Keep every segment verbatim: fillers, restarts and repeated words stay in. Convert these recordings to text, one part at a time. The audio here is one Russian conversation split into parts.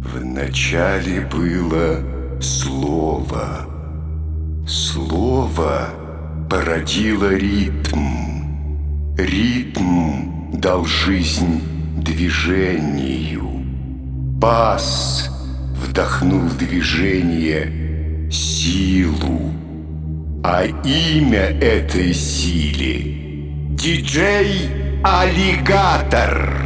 Вначале было слово. Слово породило ритм. Ритм дал жизнь движению. Бас вдохнул в движение силу. А имя этой силе — диджей Аллигатор.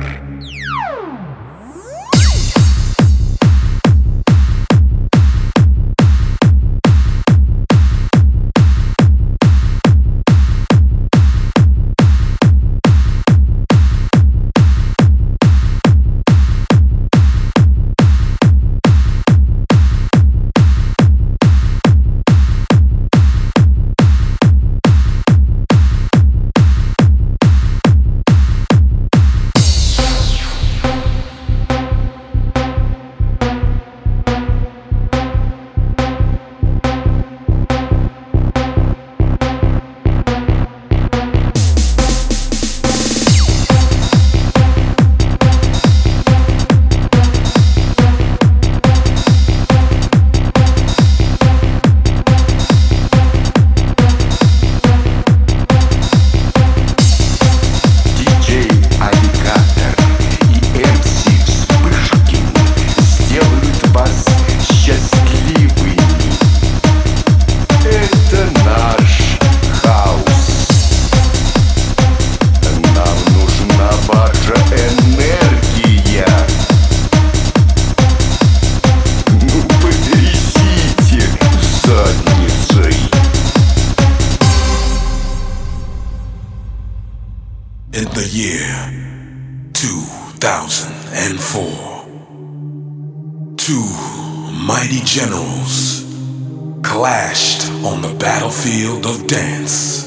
In the year two thousand four, two mighty generals clashed on the battlefield of dance.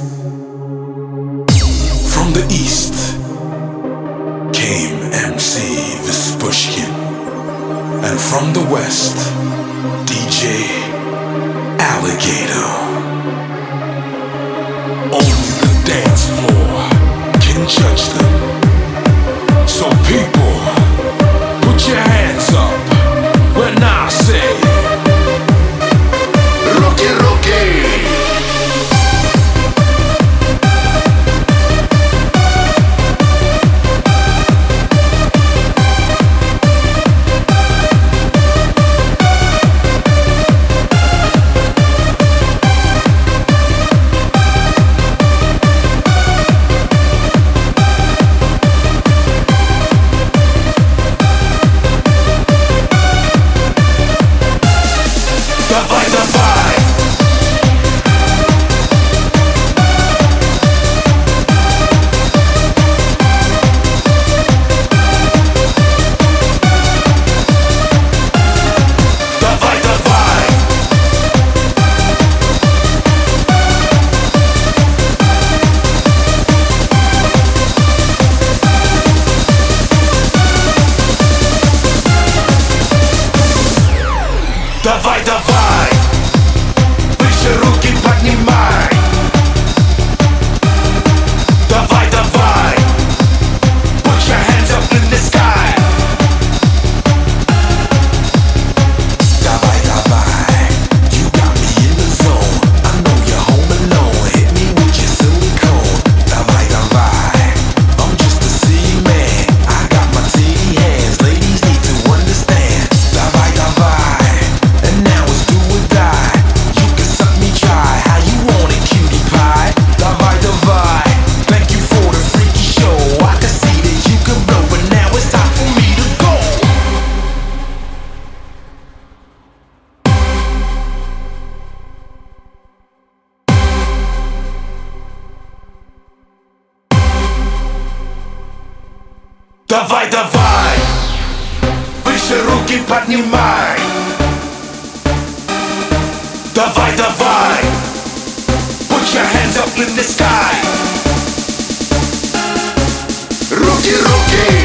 From the east came M C Vispushkin, and from the west, D J Alligator. Only the dance floor can judge them. So people, put your hands up when I say Руки, руки! Давай, давай, выше руки поднимай. Давай, давай, put your hands up in the sky. Давай, давай, you got me in the zone. I know you're home alone, hit me with your silicone. Давай, давай, I'm just a city man. I got my titty hands, ladies need to understand. Давай, давай. Now it's do or die. You can suck me dry. How you want it, cutie pie? Давай, давай. Thank you for the freaky show. I can see that you can blow, but now it's time for me to go. Давай, давай, выше руки поднимай. Давай, давай, put your hands up in the sky. Руки, руки!